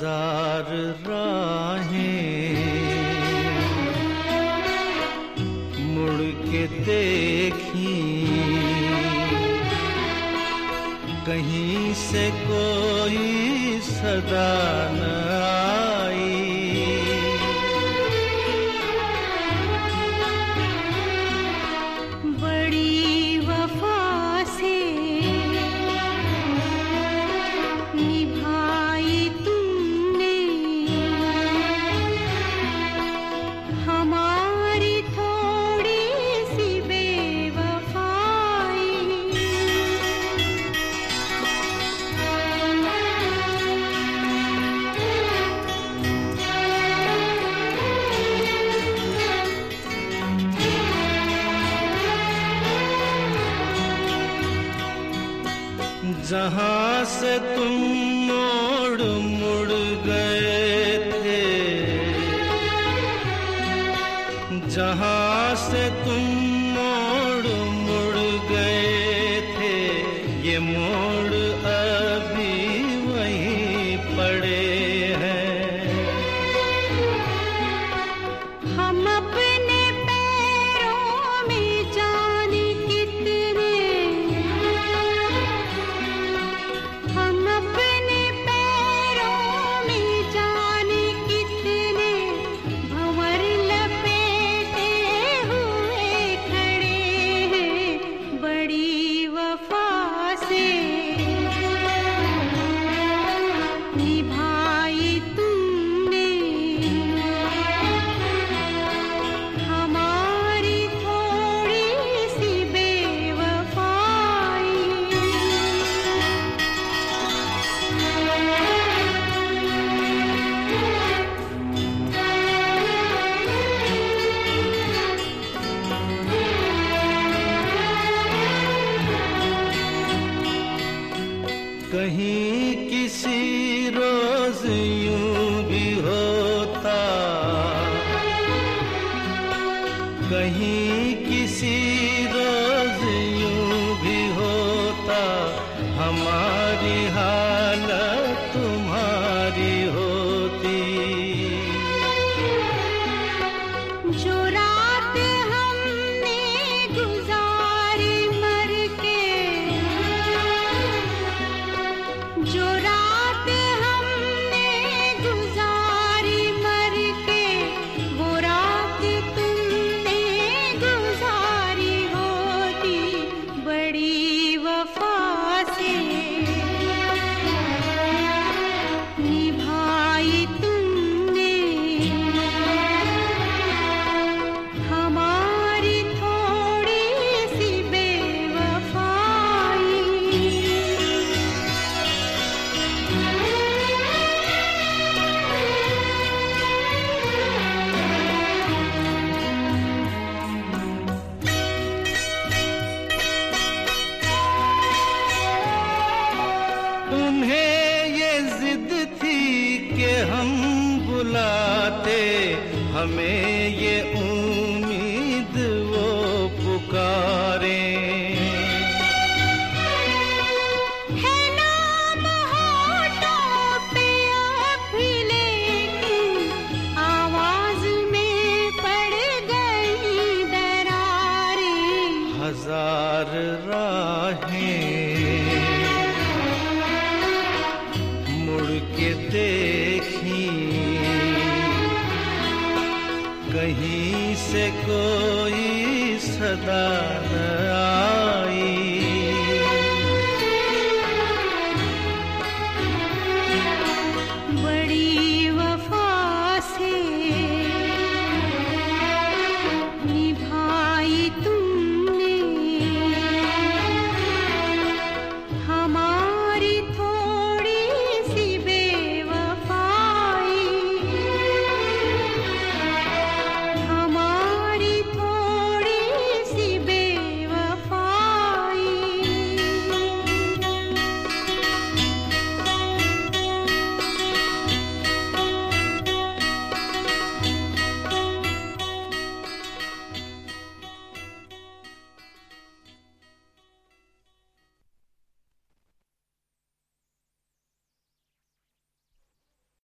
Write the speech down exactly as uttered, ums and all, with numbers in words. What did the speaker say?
हजार राहें मुड़ के देखी, कहीं से कोई सदा न आई। बड़ी वफा से निभाई तुमने हमारी थोड़ी सी बेवफाई। जहाँ से तुम मोड़ मुड़ गए थे, जहाँ से तुम मोड़ मुड़ गए थे, ये मोड़ अभी वहीं पड़े हैं। हम अपने पैरों में जाने कितने, हम अपने पैरों में जाने कितने भंवर लपेटे हुए खड़े हैं। बड़ी वफा से निभाई तुमने हमारी थोड़ी सी बेवफाई। कहीं किसी रोज यूं भी होता, कहीं किसी रोज यूं भी होता, हमारी हालत तुम्हारी होती। जो रात हमने गुजारी मर के, जो रात हमने गुजारी मर के, वो रात तुमने गुजारी होती। बड़ी वफा से निभाई तुमने हमारी थोड़ी सी बेवफाई। तुम्हें ये जिद थी कि हम बुलाते, हमें ये उम्मीद वो पुकारें। है नाम होठों पे अब भी, लेकिन आवाज में पड़ गई दरारें। हजार राहें मुड़ के देखी, कहीं से कोई सदा